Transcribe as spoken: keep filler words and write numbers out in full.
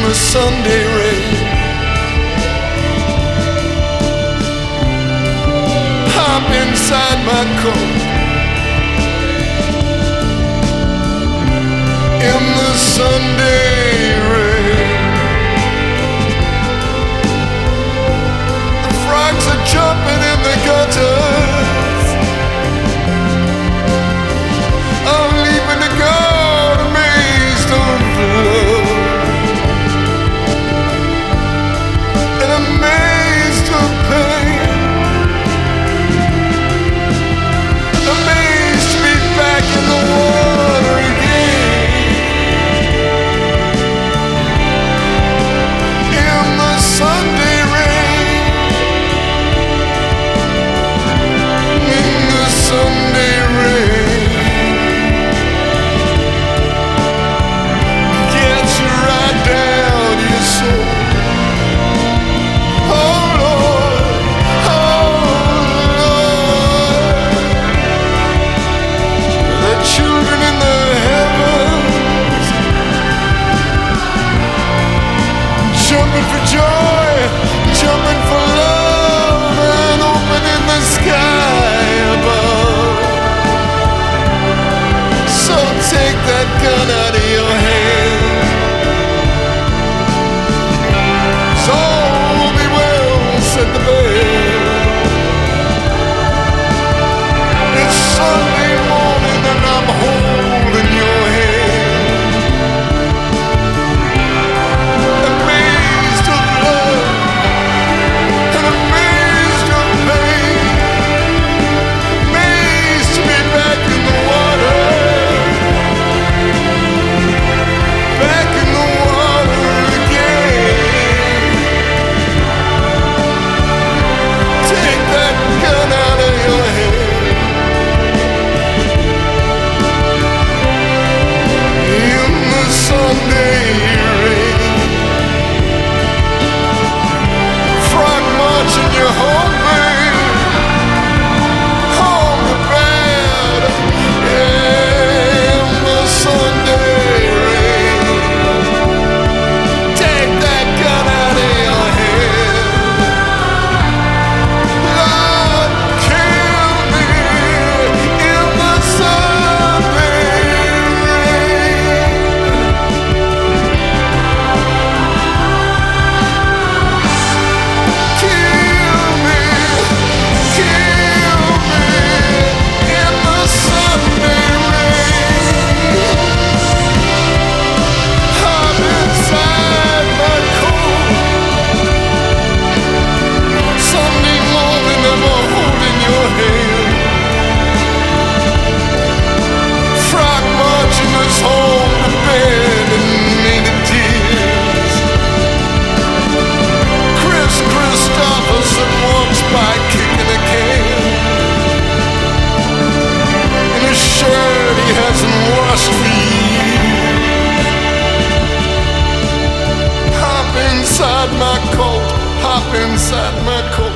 the Sunday rain. Hop inside my coat in the Sunday rain. The frogs are jumping in the gutters. I'm leaving to go to Maidstone Flood. And I'm amazed of pain, amazed to be back in the water again. In the Sunday rain, in the Sunday rain, gets you right down to your soul. Oh Lord, oh Lord, the children in the heavens jumping for joy, jumping for love, and opening the sky above. So take that gun out of your hand. So all be well, said the bell. It's Sunday morning and I'm holding your hand. Amazed of love and amazed of pain. Amazed to be back in the water. Back in the water again. Take that gun out of your head. In the Sunday rain, frog marching you home, babe, home to bed. In the Sunday rain, take that gun out of your head. Lord, kill me in the Sunday rain. Kill me, kill me in the Sunday rain. I'm inside my coat. Sunday morning, I'm holding your hand. Frog marching us home to bed and made of tears. Chris Christopherson walks by kicking a can in a shirt he hasn't washed for years. Hop inside my coat, hop inside my coat.